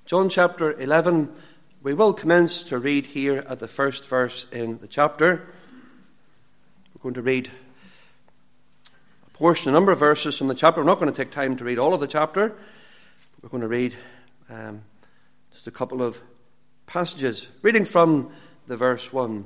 John chapter 11. We will commence to read here at the first verse in the chapter. We're going to read a number of verses from the chapter. We're not going to take time to read all of the chapter. We're going to read just a couple of passages. Reading from the verse 1.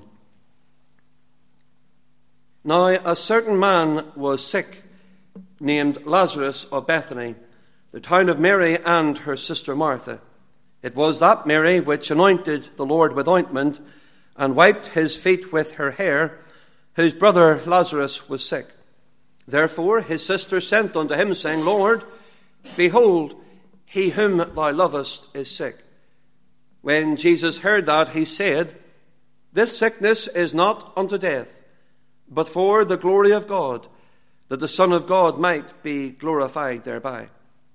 Now a certain man was sick, named Lazarus of Bethany, the town of Mary and her sister Martha. It was that Mary which anointed the Lord with ointment and wiped his feet with her hair, whose brother Lazarus was sick. Therefore his sister sent unto him, saying, Lord, behold, he whom thou lovest is sick. When Jesus heard that, he said, This sickness is not unto death, but for the glory of God, that the Son of God might be glorified thereby.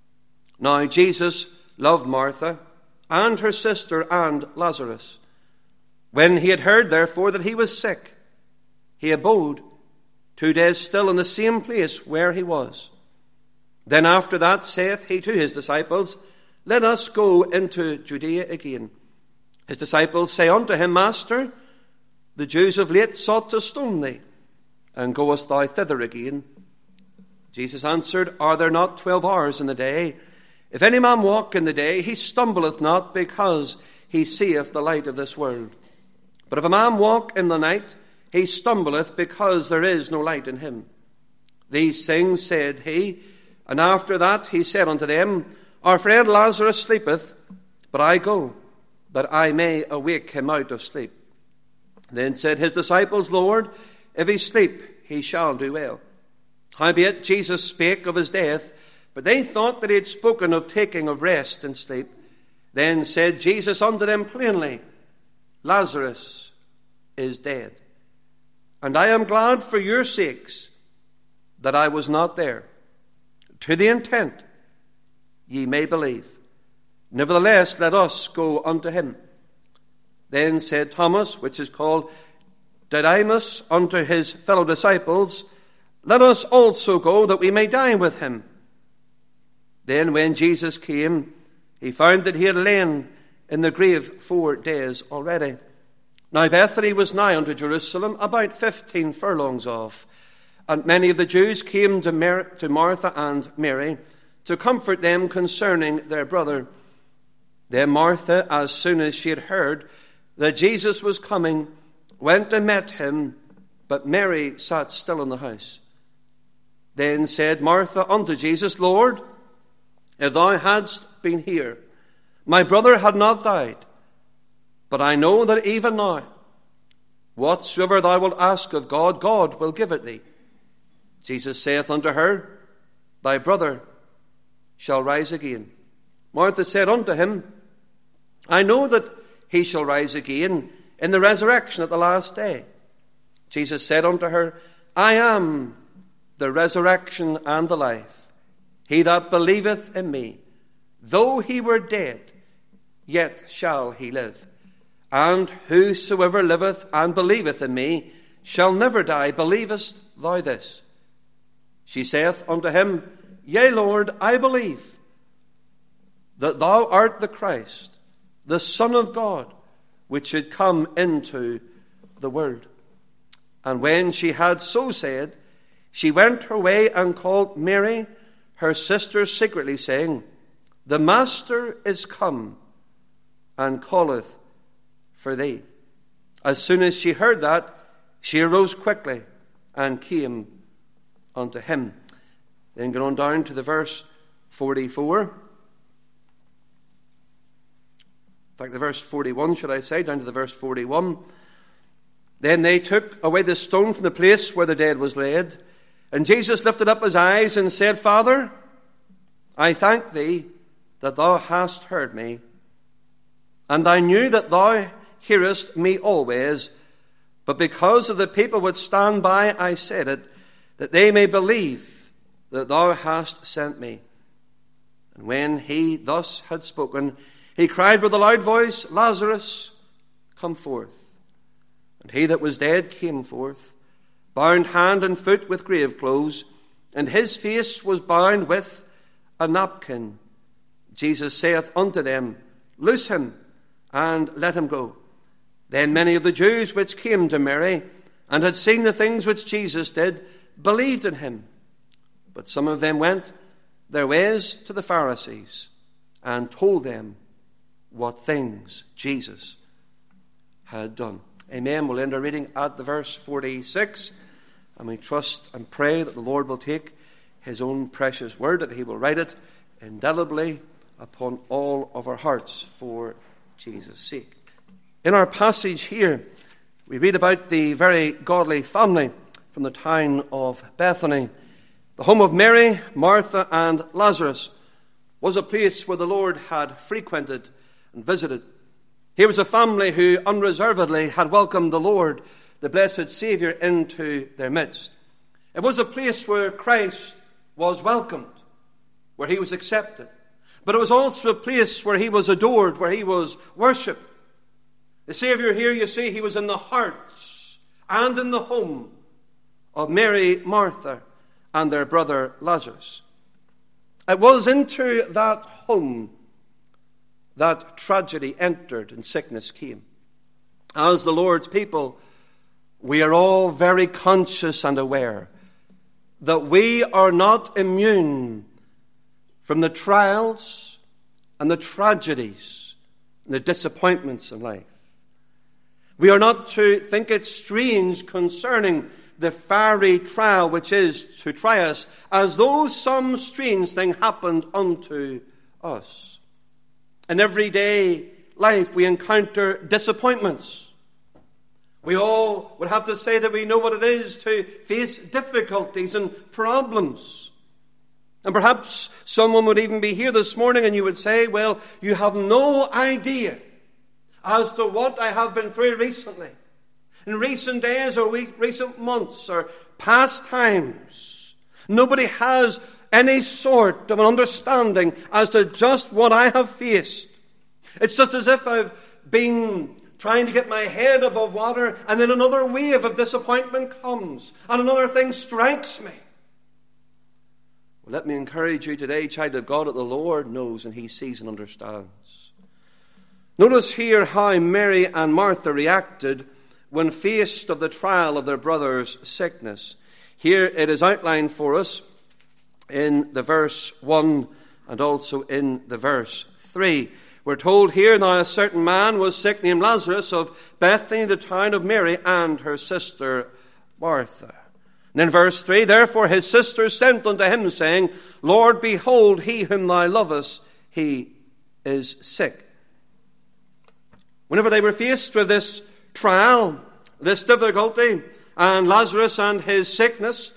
Now Jesus loved Martha and her sister and Lazarus. When he had heard, therefore, that he was sick, he abode 2 days still in the same place where he was. Then after that saith he to his disciples, Let us go into Judea again. His disciples say unto him, Master, the Jews of late sought to stone thee, and goest thou thither again? Jesus answered, Are there not 12 hours in the day? If any man walk in the day, he stumbleth not, because he seeth the light of this world. But if a man walk in the night, he stumbleth, because there is no light in him. These things said he, and after that he said unto them, Our friend Lazarus sleepeth, but I go, that I may awake him out of sleep. Then said his disciples, Lord, if he sleep, he shall do well. Howbeit Jesus spake of his death, but they thought that he had spoken of taking of rest and sleep. Then said Jesus unto them plainly, Lazarus is dead. And I am glad for your sakes that I was not there, to the intent ye may believe. Nevertheless, let us go unto him. Then said Thomas, which is called Didymus, unto his fellow disciples, Let us also go, that we may dine with him. Then when Jesus came, he found that he had lain in the grave 4 days already. Now Bethany was nigh unto Jerusalem, about 15 furlongs off. And many of the Jews came to Martha and Mary to comfort them concerning their brother. Then Martha, as soon as she had heard that Jesus was coming, went and met him, but Mary sat still in the house. Then said Martha unto Jesus, Lord, if thou hadst been here, my brother had not died. But I know that even now, whatsoever thou wilt ask of God, God will give it thee. Jesus saith unto her, Thy brother shall rise again. Martha said unto him, I know that he shall rise again in the resurrection at the last day. Jesus said unto her, I am the resurrection and the life. He that believeth in me, though he were dead, yet shall he live. And whosoever liveth and believeth in me shall never die. Believest thou this? She saith unto him, Yea, Lord, I believe that thou art the Christ, the Son of God, which should come into the world. And when she had so said, she went her way and called Mary, her sister, secretly, saying, The Master is come, and calleth for thee. As soon as she heard that, she arose quickly and came unto him. Then go on down to the verse 44. In fact, the verse 41, should I say, down to the verse 41. Then they took away the stone from the place where the dead was laid. And Jesus lifted up his eyes and said, Father, I thank thee that thou hast heard me. And I knew that thou hearest me always, but because of the people which stand by, I said it, that they may believe that thou hast sent me. And when he thus had spoken, he cried with a loud voice, Lazarus, come forth. And he that was dead came forth, bound hand and foot with grave clothes, and his face was bound with a napkin. Jesus saith unto them, loose him, and let him go. Then many of the Jews which came to Mary, and had seen the things which Jesus did, believed in him. But some of them went their ways to the Pharisees, and told them what things Jesus had done. Amen. We'll end our reading at the verse 46, and we trust and pray that the Lord will take his own precious word, that he will write it indelibly upon all of our hearts for Jesus' sake. In our passage here, we read about the very godly family from the town of Bethany. The home of Mary, Martha, and Lazarus was a place where the Lord had frequented and visited. Here was a family who unreservedly had welcomed the Lord, the blessed Saviour, into their midst. It was a place where Christ was welcomed, where he was accepted. But it was also a place where he was adored, where he was worshipped. The Saviour here, you see, he was in the hearts and in the home of Mary, Martha, and their brother Lazarus. It was into that home that tragedy entered and sickness came. As the Lord's people, we are all very conscious and aware that we are not immune from the trials and the tragedies and the disappointments in life. We are not to think it strange concerning the fiery trial which is to try us, as though some strange thing happened unto us. In everyday life we encounter disappointments. We all would have to say that we know what it is to face difficulties and problems. And perhaps someone would even be here this morning and you would say, well, you have no idea as to what I have been through recently. In recent days or recent months or past times, nobody has any sort of an understanding as to just what I have faced. It's just as if I've been trying to get my head above water, and then another wave of disappointment comes, and another thing strikes me. Well, let me encourage you today, child of God, that the Lord knows and he sees and understands. Notice here how Mary and Martha reacted when faced of the trial of their brother's sickness. Here it is outlined for us in the verse 1 and also in the verse 3. We're told here, now a certain man was sick named Lazarus of Bethany, the town of Mary, and her sister Martha. And in verse 3, therefore his sisters sent unto him, saying, Lord, behold, he whom thou lovest, he is sick. Whenever they were faced with this trial, this difficulty, and Lazarus and his sickness,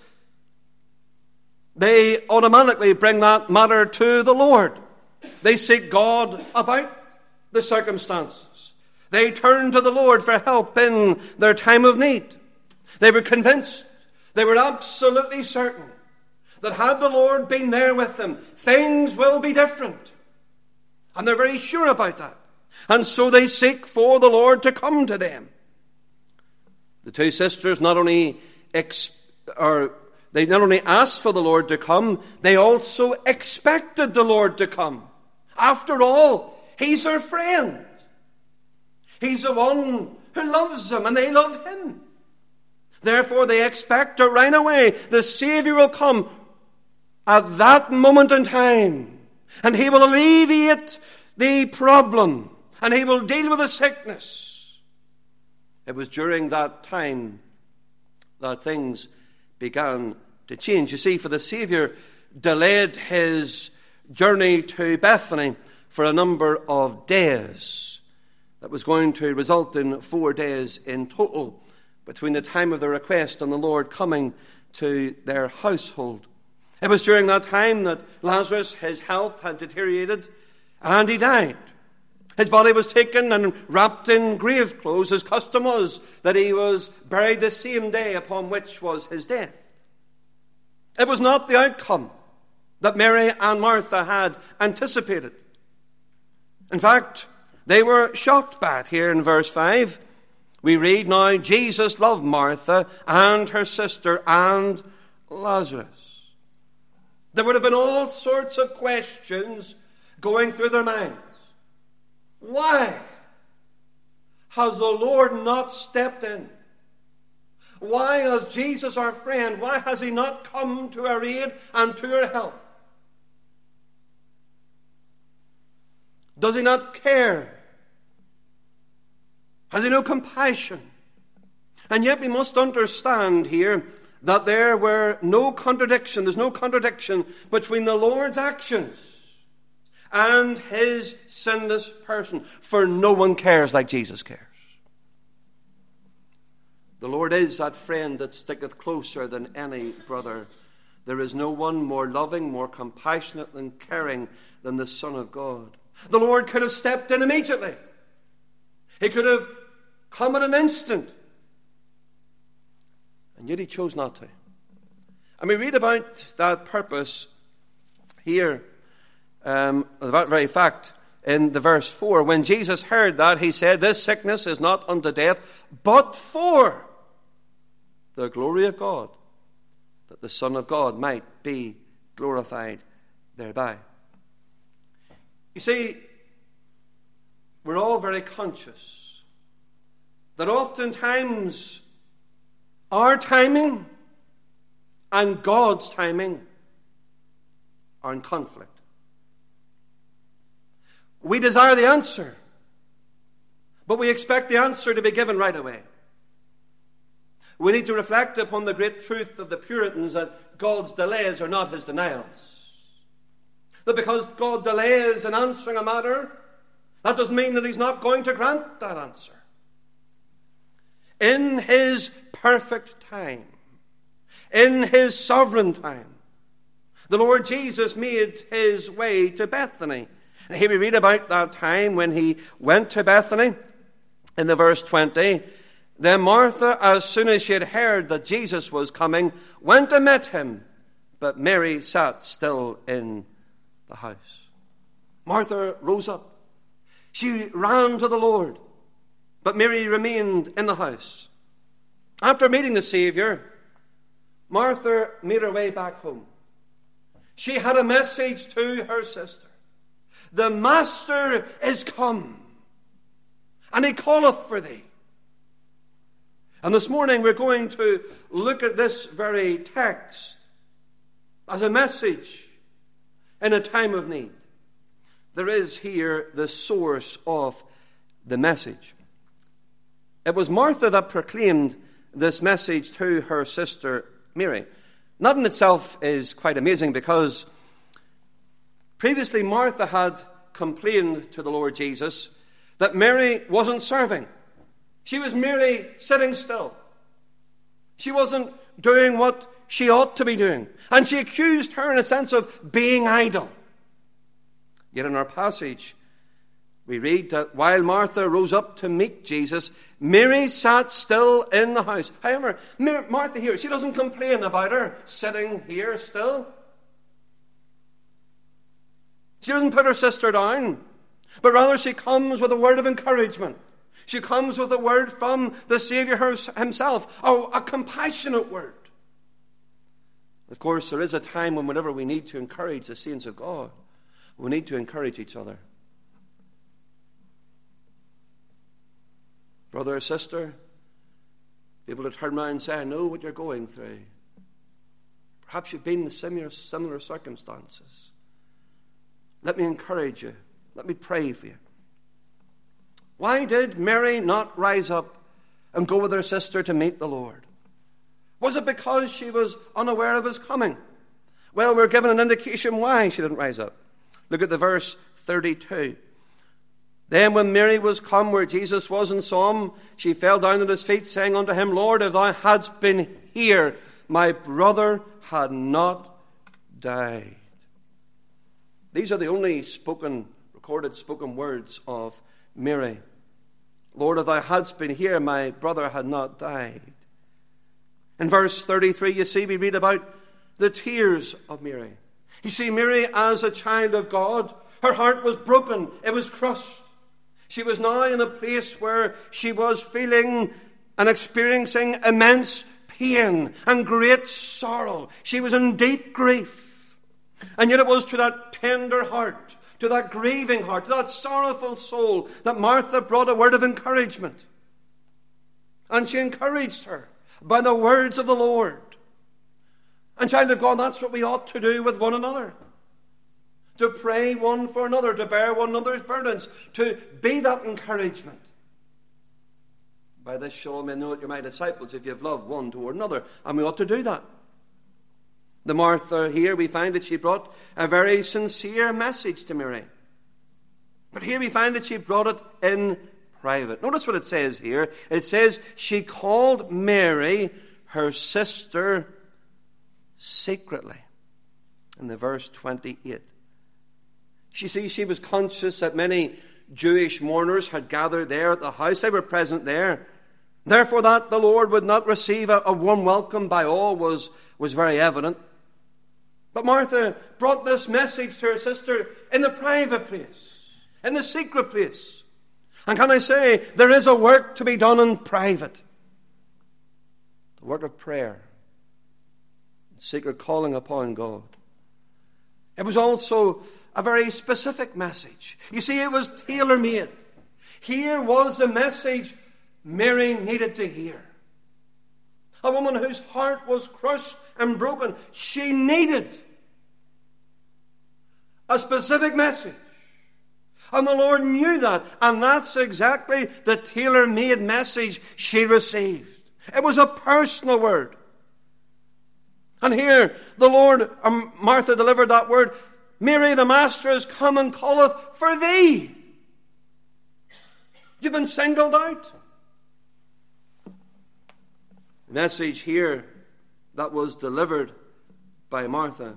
they automatically bring that matter to the Lord. They seek God about the circumstances. They turn to the Lord for help in their time of need. They were convinced, they were absolutely certain, that had the Lord been there with them, things will be different. And they're very sure about that. And so they seek for the Lord to come to them. The two sisters not only asked for the Lord to come, they also expected the Lord to come. After all, he's their friend. He's the one who loves them, and they love him. Therefore, they expect that right away the Savior will come at that moment in time, and he will alleviate the problem, and he will deal with the sickness. It was during that time that things began to change. You see, for the Savior delayed his journey to Bethany for a number of days. That was going to result in 4 days in total between the time of the request and the Lord coming to their household. It was during that time that Lazarus, his health had deteriorated, and he died. His body was taken and wrapped in grave clothes. His custom was that he was buried the same day upon which was his death. It was not the outcome that Mary and Martha had anticipated. In fact, they were shocked by it. Here in verse 5, we read, now Jesus loved Martha and her sister and Lazarus. There would have been all sorts of questions going through their minds. Why has the Lord not stepped in? Why has Jesus, our friend, why has he not come to our aid and to our help? Does he not care? Has he no compassion? And yet we must understand here that there were no contradiction. There's no contradiction between the Lord's actions and his sinless person. For no one cares like Jesus cares. The Lord is that friend that sticketh closer than any brother. There is no one more loving, more compassionate and caring than the Son of God. The Lord could have stepped in immediately. He could have come in an instant. And yet he chose not to. And we read about that purpose here, that very fact, in the verse 4. When Jesus heard that, he said, "This sickness is not unto death, but for the glory of God, that the Son of God might be glorified thereby." You see, we're all very conscious that oftentimes our timing and God's timing are in conflict. We desire the answer, but we expect the answer to be given right away. We need to reflect upon the great truth of the Puritans that God's delays are not his denials. That because God delays in answering a matter, that doesn't mean that he's not going to grant that answer. In his perfect time, in his sovereign time, the Lord Jesus made his way to Bethany. And here we read about that time when he went to Bethany in the verse 20. Then Martha, as soon as she had heard that Jesus was coming, went and met him, but Mary sat still in the house. Martha rose up. She ran to the Lord, but Mary remained in the house. After meeting the Savior, Martha made her way back home. She had a message to her sister. The Master is come, and he calleth for thee. And this morning we're going to look at this very text as a message in a time of need. There is here the source of the message. It was Martha that proclaimed this message to her sister Mary. That in itself is quite amazing, because previously Martha had complained to the Lord Jesus that Mary wasn't serving. She was merely sitting still. She wasn't doing what she ought to be doing. And she accused her in a sense of being idle. Yet in our passage, we read that while Martha rose up to meet Jesus, Mary sat still in the house. However, Martha here, she doesn't complain about her sitting here still. She doesn't put her sister down, but rather she comes with a word of encouragement. She comes with a word from the Savior himself, a compassionate word. Of course, there is a time when whenever we need to encourage the saints of God, we need to encourage each other. Brother or sister, be able to turn around and say, I know what you're going through. Perhaps you've been in similar circumstances. Let me encourage you. Let me pray for you. Why did Mary not rise up and go with her sister to meet the Lord? Was it because she was unaware of his coming? Well, we're given an indication why she didn't rise up. Look at the verse 32. Then when Mary was come where Jesus was and saw him, she fell down at his feet, saying unto him, Lord, if thou hadst been here, my brother had not died. These are the only recorded spoken words of Mary. Lord, if thou hadst been here, my brother had not died. In verse 33, you see, we read about the tears of Mary. You see, Mary, as a child of God, her heart was broken. It was crushed. She was now in a place where she was feeling and experiencing immense pain and great sorrow. She was in deep grief. And yet it was to that tender heart, to that grieving heart, to that sorrowful soul, that Martha brought a word of encouragement. And she encouraged her by the words of the Lord. And child of God, that's what we ought to do with one another. To pray one for another, to bear one another's burdens, to be that encouragement. By this shall men know that you're my disciples, if you have loved one toward another. And we ought to do that. The Martha here, we find that she brought a very sincere message to Mary. But here we find that she brought it in private. Notice what it says here. It says, she called Mary, her sister, secretly. In the verse 28. She was conscious that many Jewish mourners had gathered there at the house. They were present there. Therefore, that the Lord would not receive a warm welcome by all was very evident. But Martha brought this message to her sister in the private place, in the secret place. And can I say, there is a work to be done in private. The work of prayer, secret calling upon God. It was also a very specific message. You see, it was tailor-made. Here was the message Mary needed to hear. A woman whose heart was crushed and broken. She needed a specific message. And the Lord knew that. And that's exactly the tailor-made message she received. It was a personal word. And here, the Lord, Martha delivered that word. Mary, the Master is come and calleth for thee. You've been singled out. The message here that was delivered by Martha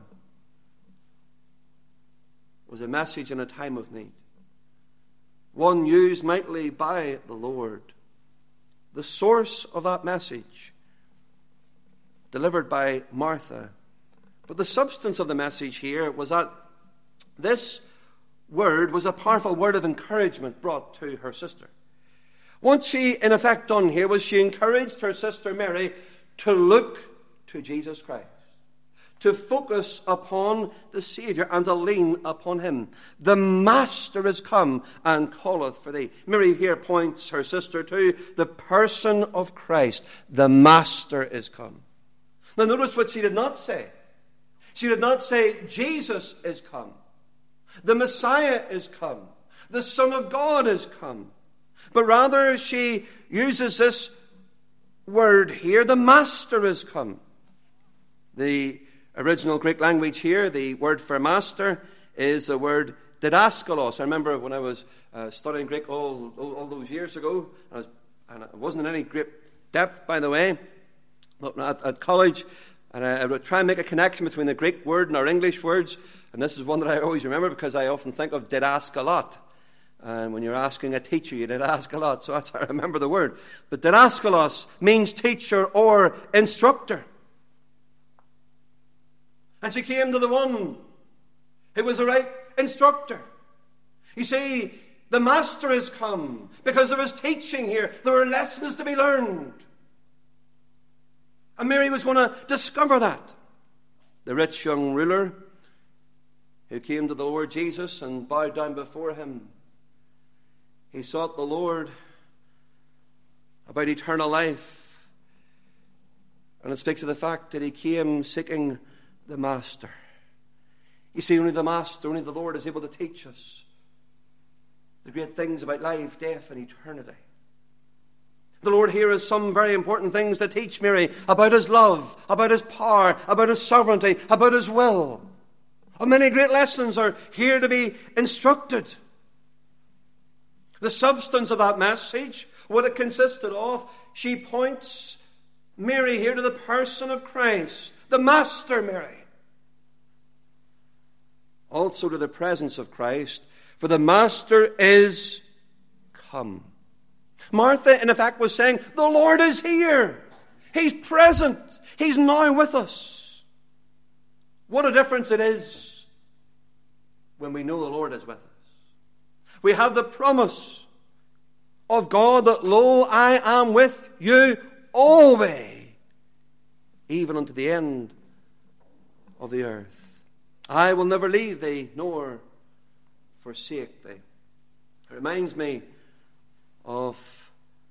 was a message in a time of need. One used mightily by the Lord. The source of that message delivered by Martha. But the substance of the message here was that this word was a powerful word of encouragement brought to her sister. What she, in effect, done here was she encouraged her sister Mary to look to Jesus Christ, to focus upon the Savior and to lean upon Him. The Master is come and calleth for thee. Mary here points her sister to the person of Christ. The Master is come. Now notice what she did not say. She did not say, Jesus is come. The Messiah is come. The Son of God is come. But rather she uses this word here, the Master is come. The original Greek language here, the word for master, is the word didaskalos. I remember when I was studying Greek all those years ago, and I wasn't in any great depth, by the way, but at college, and I would try and make a connection between the Greek word and our English words, and this is one that I always remember because I often think of didaskalot. And when you're asking a teacher, you didask a lot, so that's how I remember the word. But didaskalos means teacher or instructor. And she came to the one who was the right instructor. You see, the Master has come because there was teaching here. There were lessons to be learned. And Mary was going to discover that. The rich young ruler who came to the Lord Jesus and bowed down before Him, he sought the Lord about eternal life. And it speaks of the fact that he came seeking the Master. You see, only the Master, only the Lord is able to teach us the great things about life, death, and eternity. The Lord here has some very important things to teach Mary about His love, about His power, about His sovereignty, about His will. And many great lessons are here to be instructed. The substance of that message, what it consisted of, she points Mary here to the person of Christ, the Master Mary. Also to the presence of Christ, for the Master is come. Martha, in effect, was saying, the Lord is here. He's present. He's now with us. What a difference it is when we know the Lord is with us. We have the promise of God that, lo, I am with you always, even unto the end of the earth. I will never leave thee nor forsake thee. It reminds me of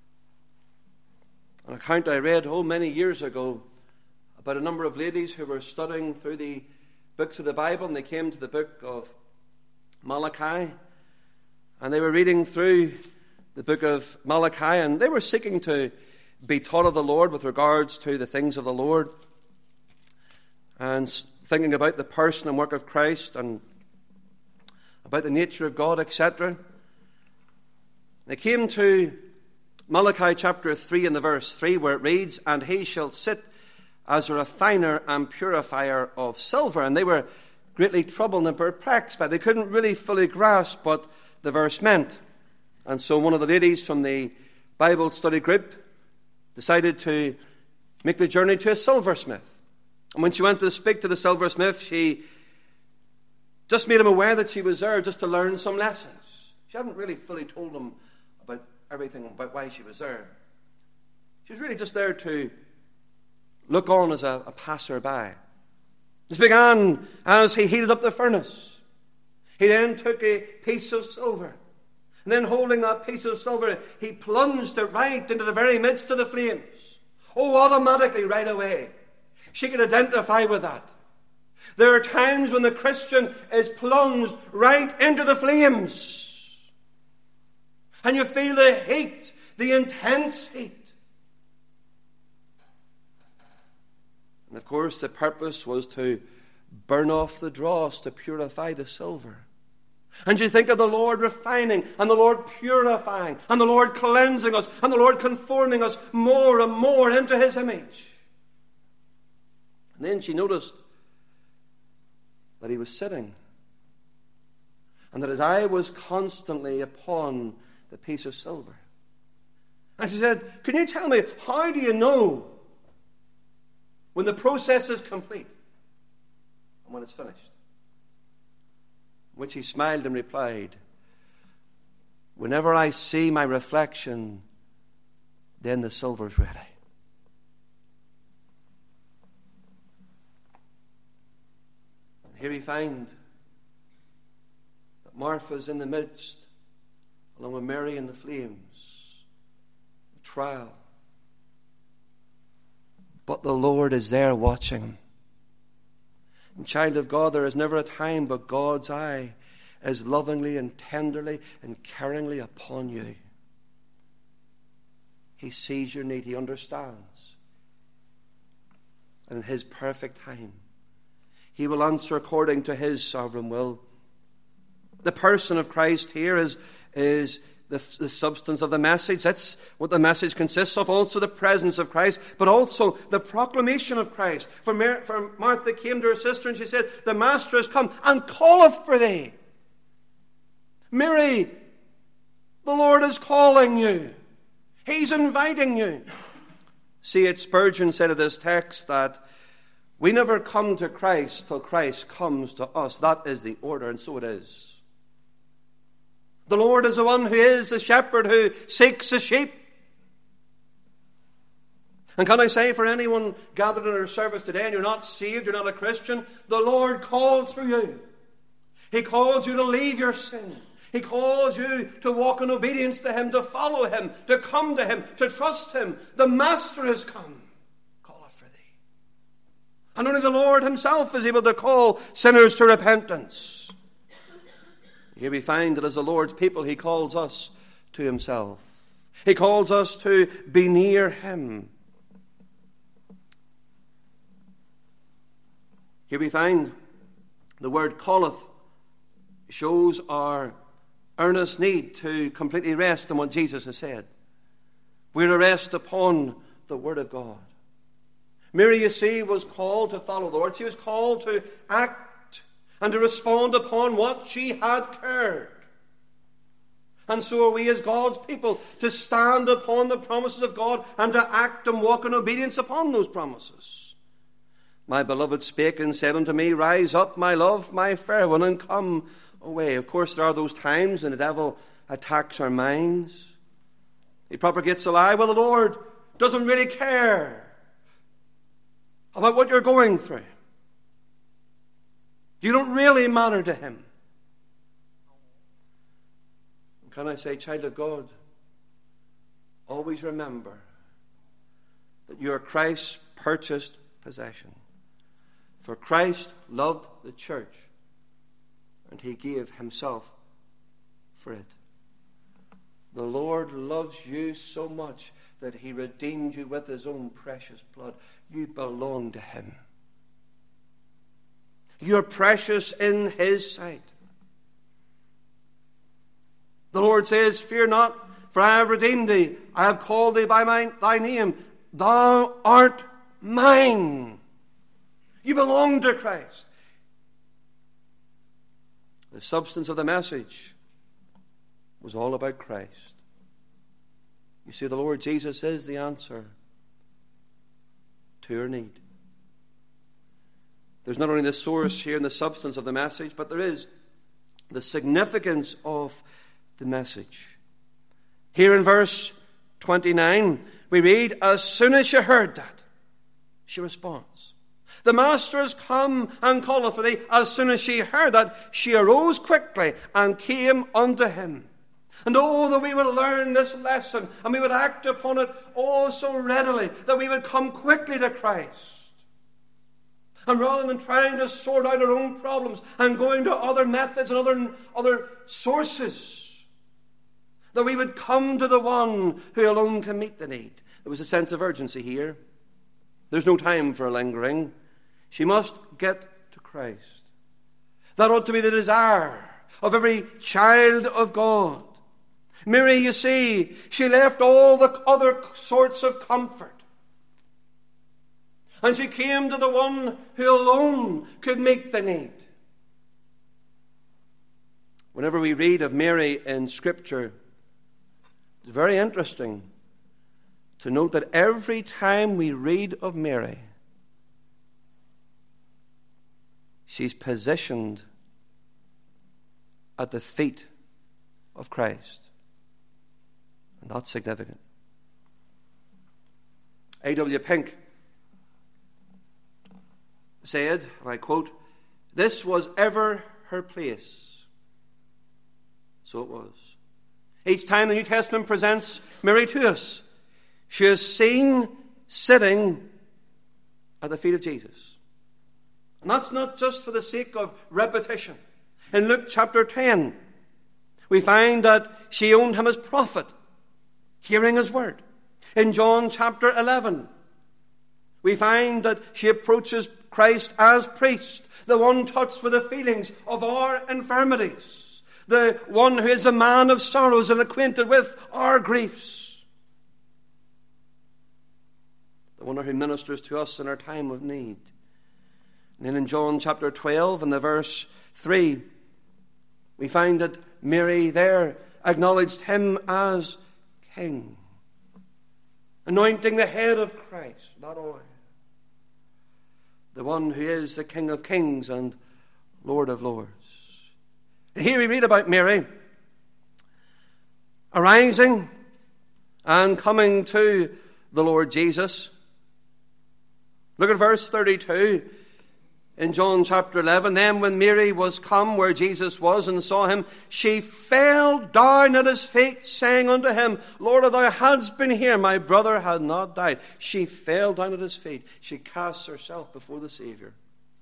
an account I read many years ago about a number of ladies who were studying through the books of the Bible, and they came to the book of Malachi, and they were reading through the book of Malachi, and they were seeking to be taught of the Lord with regards to the things of the Lord, and thinking about the person and work of Christ and about the nature of God, etc. They came to Malachi chapter 3 and the verse 3, where it reads, "And he shall sit as a refiner and purifier of silver." And they were greatly troubled and perplexed by it. They couldn't really fully grasp what the verse meant. And so one of the ladies from the Bible study group decided to make the journey to a silversmith. And when she went to speak to the silversmith, she just made him aware that she was there just to learn some lessons. She hadn't really fully told him about everything about why she was there. She was really just there to look on as a passer-by. This began as he heated up the furnace. He then took a piece of silver, and then holding that piece of silver, he plunged it right into the very midst of the flames. Oh, automatically, right away, she could identify with that. There are times when the Christian is plunged right into the flames, and you feel the heat, the intense heat. And of course, the purpose was to burn off the dross, to purify the silver. And you think of the Lord refining, and the Lord purifying, and the Lord cleansing us, and the Lord conforming us more and more into his image. And then she noticed that he was sitting, and that his eye was constantly upon the piece of silver. And she said, "Can you tell me, how do you know when the process is complete and when it's finished?" Which he smiled and replied, "Whenever I see my reflection, then the silver's ready." And here we find that Martha's in the midst, along with Mary in the flames, the trial. But the Lord is there watching. And child of God, there is never a time but God's eye is lovingly and tenderly and caringly upon you. He sees your need. He understands. And in his perfect time, he will answer according to his sovereign will. The person of Christ here is the substance of the message. That's what the message consists of. Also the presence of Christ, but also the proclamation of Christ. For Martha came to her sister and she said, "The Master has come and calleth for thee." Mary, the Lord is calling you. He's inviting you. C.H. Spurgeon said of this text that we never come to Christ till Christ comes to us. That is the order, and so it is. The Lord is the one who is the shepherd who seeks the sheep. And can I say, for anyone gathered in our service today and you're not saved, you're not a Christian, the Lord calls for you. He calls you to leave your sin. He calls you to walk in obedience to him, to follow him, to come to him, to trust him. The Master has come. Calleth for thee. And only the Lord himself is able to call sinners to repentance. Here we find that as the Lord's people, he calls us to himself. He calls us to be near him. Here we find the word calleth shows our earnest need to completely rest on what Jesus has said. We're to rest upon the word of God. Mary, you see, was called to follow the Lord. She was called to act and to respond upon what she had heard. And so are we as God's people, to stand upon the promises of God and to act and walk in obedience upon those promises. My beloved spake and said unto me, "Rise up, my love, my fair one, and come away." Of course, there are those times when the devil attacks our minds. He propagates a lie. Well, the Lord doesn't really care about what you're going through. You don't really matter to him. Can I say, child of God, always remember that you are Christ's purchased possession. For Christ loved the church, and he gave himself for it. The Lord loves you so much that he redeemed you with his own precious blood. You belong to him. You're precious in his sight. The Lord says, fear not, for I have redeemed thee. I have called thee by thy name. Thou art mine. You belong to Christ. The substance of the message was all about Christ. You see, the Lord Jesus is the answer to your need. There's not only the source here and the substance of the message, but there is the significance of the message. Here in verse 29, we read, as soon as she heard that, she responds. The master is come and calleth for thee. As soon as she heard that, she arose quickly and came unto him. And oh, that we would learn this lesson and we would act upon it oh so readily, that we would come quickly to Christ. And rather than trying to sort out our own problems and going to other methods and other sources, that we would come to the one who alone can meet the need. There was a sense of urgency here. There's no time for lingering. She must get to Christ. That ought to be the desire of every child of God. Mary, you see, she left all the other sorts of comfort. And she came to the one who alone could meet the need. Whenever we read of Mary in Scripture, it's very interesting to note that every time we read of Mary, she's positioned at the feet of Christ. And that's significant. A.W. Pink said, and I quote, "This was ever her place." So it was. Each time the New Testament presents Mary to us, she is seen sitting at the feet of Jesus. And that's not just for the sake of repetition. In Luke chapter 10, we find that she owned him as prophet, hearing his word. In John chapter 11, we find that she approaches Christ as priest, the one touched with the feelings of our infirmities, the one who is a man of sorrows and acquainted with our griefs, the one who ministers to us in our time of need. And then in John chapter 12 and the verse 3, we find that Mary there acknowledged him as king, anointing the head of Christ, that oil, the one who is the King of kings and Lord of lords. And here we read about Mary arising and coming to the Lord Jesus. Look at verse 32 in John chapter 11. Then when Mary was come where Jesus was and saw him, she fell down at his feet, saying unto him, Lord, if thou hadst been here, my brother had not died. She fell down at his feet. She cast herself before the Savior.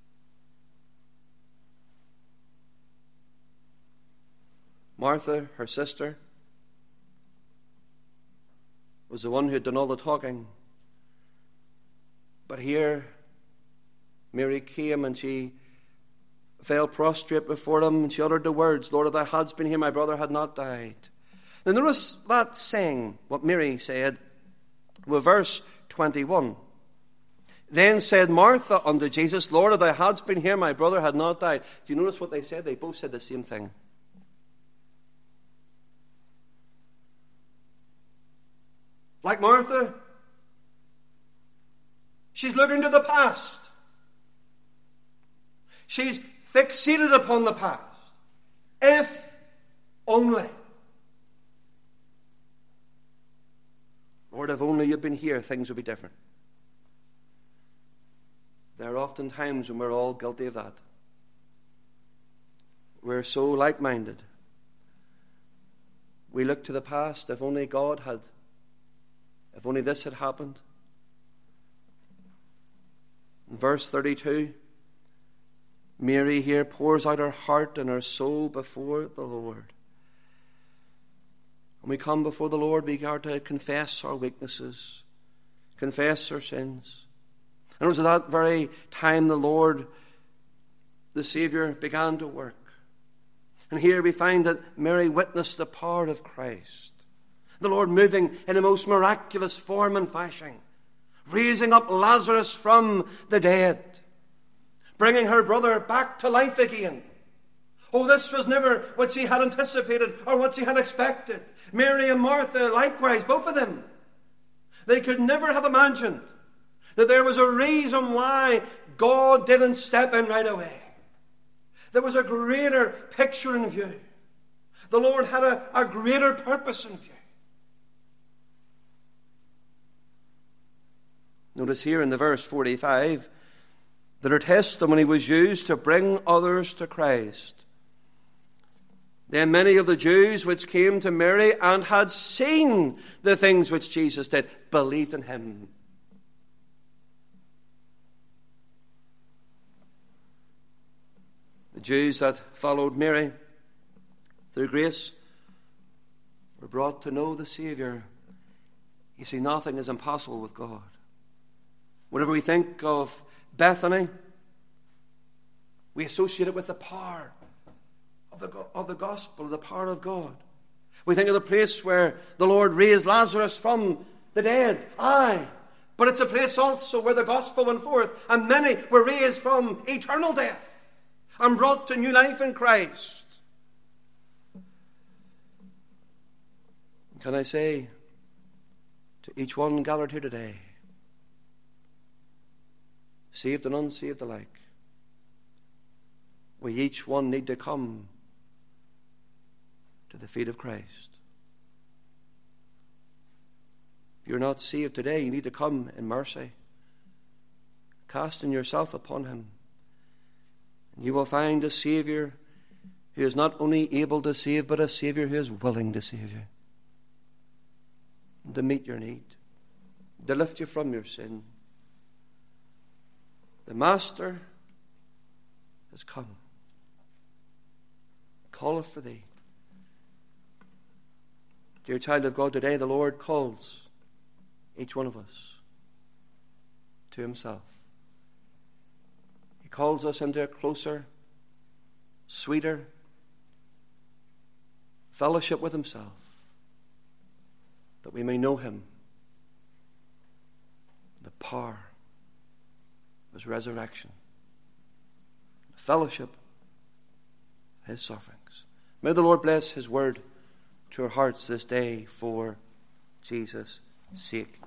Martha, her sister, was the one who had done all the talking. But here, Mary came and she fell prostrate before him, and she uttered the words, Lord, if thou hadst been here, my brother had not died. Now notice that saying, what Mary said, with verse 21. Then said Martha unto Jesus, Lord, if thou hadst been here, my brother had not died. Do you notice what they said? They both said the same thing. Like Martha, she's looking to the past. She's fixated upon the past. If only. Lord, if only you'd been here, things would be different. There are often times when we're all guilty of that. We're so like-minded. we look to the past, if only this had happened. In verse 32, Mary here pours out her heart and her soul before the Lord. When we come before the Lord, we are to confess our weaknesses, confess our sins. And it was at that very time the Lord, the Saviour, began to work. And here we find that Mary witnessed the power of Christ. The Lord moving in a most miraculous form and fashion, raising up Lazarus from the dead, bringing her brother back to life again. Oh, this was never what she had anticipated or what she had expected. Mary and Martha, likewise, both of them. They could never have imagined that there was a reason why God didn't step in right away. There was a greater picture in view. The Lord had a greater purpose in view. Notice here in the verse 45 that her testimony was used to bring others to Christ. Then many of the Jews which came to Mary and had seen the things which Jesus did believed in him. The Jews that followed Mary through grace were brought to know the Saviour. You see, nothing is impossible with God. Whenever we think of Bethany, we associate it with the power of the gospel, the power of God. We think of the place where the Lord raised Lazarus from the dead. Aye, but it's a place also where the gospel went forth, and many were raised from eternal death and brought to new life in Christ. Can I say to each one gathered here today, saved and unsaved alike, we each one need to come to the feet of Christ. If you're not saved today, you need to come in mercy, casting yourself upon him. And you will find a Saviour who is not only able to save, but a Saviour who is willing to save you, and to meet your need, to lift you from your sin. The Master has come. Calleth for thee. Dear child of God, today the Lord calls each one of us to himself. He calls us into a closer, sweeter fellowship with himself, that we may know him, the power of his resurrection, the fellowship of his sufferings. May the Lord bless his word to our hearts this day for Jesus' sake.